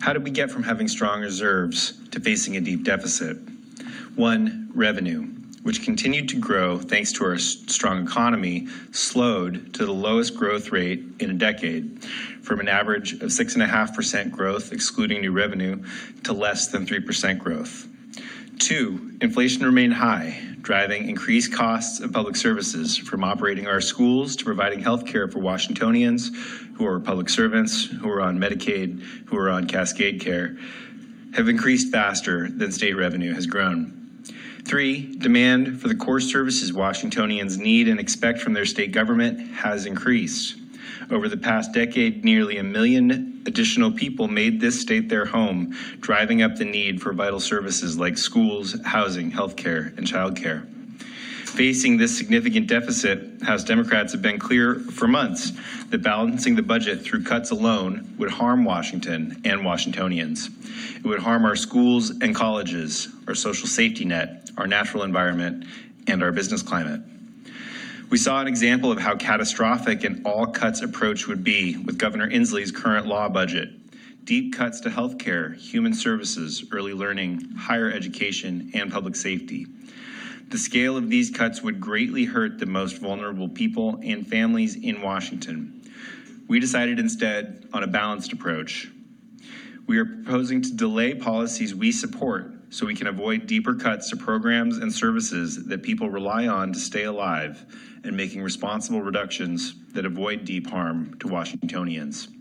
How did we get from having strong reserves to facing a deep deficit? 1, revenue, which continued to grow thanks to our strong economy, slowed to the lowest growth rate in a decade, from an average of 6.5% growth, excluding new revenue, to less than 3% growth. 2, inflation remained high, driving increased costs of public services, from operating our schools to providing health care for Washingtonians who are public servants, who are on Medicaid, who are on Cascade Care, have increased faster than state revenue has grown. 3, demand for the core services Washingtonians need and expect from their state government has increased. Over the past decade, nearly 1 million additional people made this state their home, driving up the need for vital services like schools, housing, healthcare, and childcare. Facing this significant deficit, House Democrats have been clear for months that balancing the budget through cuts alone would harm Washington and Washingtonians. It would harm our schools and colleges, our social safety net, our natural environment, and our business climate. We saw an example of how catastrophic an all-cuts approach would be with Governor Inslee's current law budget. Deep cuts to healthcare, human services, early learning, higher education, and public safety. The scale of these cuts would greatly hurt the most vulnerable people and families in Washington. We decided instead on a balanced approach. We are proposing to delay policies we support so we can avoid deeper cuts to programs and services that people rely on to stay alive, and making responsible reductions that avoid deep harm to Washingtonians.